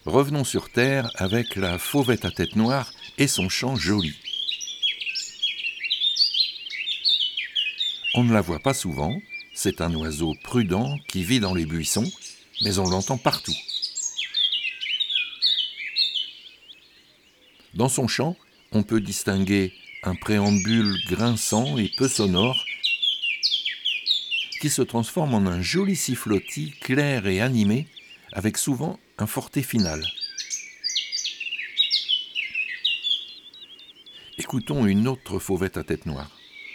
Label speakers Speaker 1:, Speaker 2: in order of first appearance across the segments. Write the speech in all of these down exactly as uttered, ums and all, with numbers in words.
Speaker 1: revenons sur Terre avec la fauvette à tête noire et son chant joli. On ne la voit pas souvent, c'est un oiseau prudent qui vit dans les buissons, mais on l'entend partout. Dans son chant, on peut distinguer un préambule grinçant et peu sonore qui se transforme en un joli sifflotis clair et animé, avec souvent un forté final. Écoutons une autre fauvette à tête noire.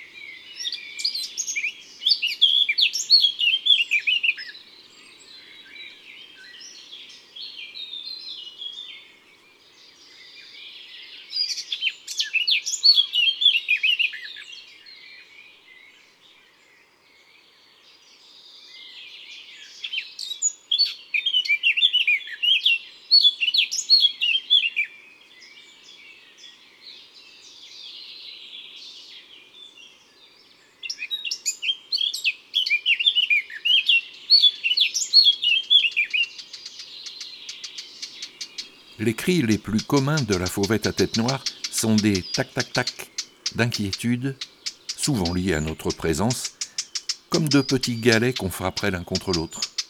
Speaker 1: Les cris les plus communs de la fauvette à tête noire sont des tac-tac-tac d'inquiétude, souvent liés à notre présence, comme de petits galets qu'on frapperait l'un contre l'autre.